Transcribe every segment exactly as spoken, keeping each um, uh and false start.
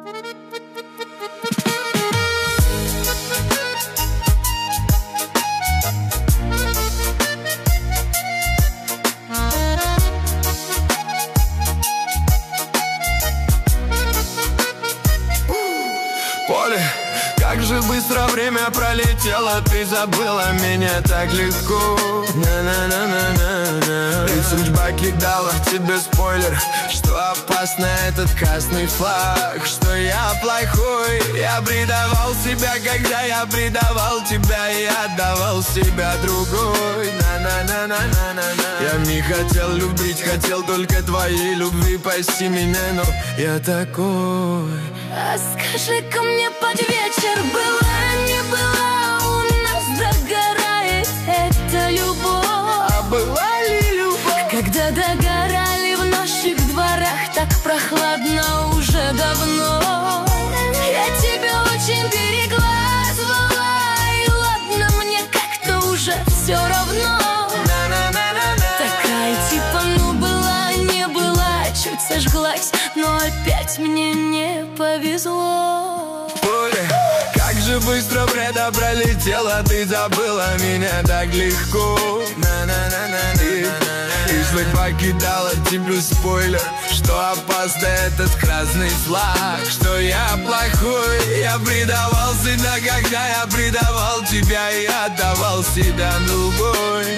Поле, как же быстро время пролетело, ты забыла меня так легко. На-на-на-на-на-на. И судьба кидала тебе спойлер, что опасно этот красный флаг, что я плохой. Я предавал себя, когда я предавал тебя, и отдавал себя другой. На-на-на-на-на-на. Я не хотел любить, хотел только твоей любви, прости меня, но я такой. А скажи-ка мне под вечер, была, не была, у нас догорает эта любовь. А была ли любовь? Когда догорали в наших дворах, так прохладно уже давно. Я тебя очень берегла, звала, и ладно, мне как-то уже все равно. Такая типа, ну была, не была, чуть сожглась, но опять мне не повезло. Поле, как же быстро время пролетело, ты забыла меня так легко. И, и судьба покидала тебе спойлер, что опасно этот красный флаг, что я плохой. Я предавал себя, когда я предавал тебя, и отдавал себя другой.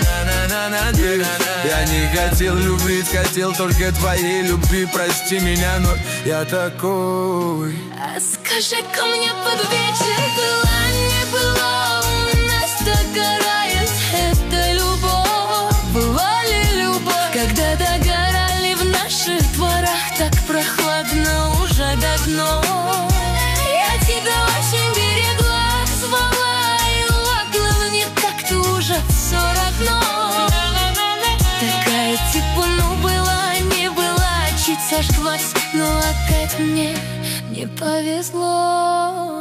Я не хотел любить, хотел только твоей любви, прости меня, но я такой. А скажи-ка мне под вечер, была, не была, у нас догорает эта любовь. Была ли любовь, когда догорали в наших дворах, так прохладно уже давно. Я тебя очень берегла, звала, и ладно, мне как-то уже все равно. Такая типа, ну была, не была, чуть сожглась, но опять мне не повезло.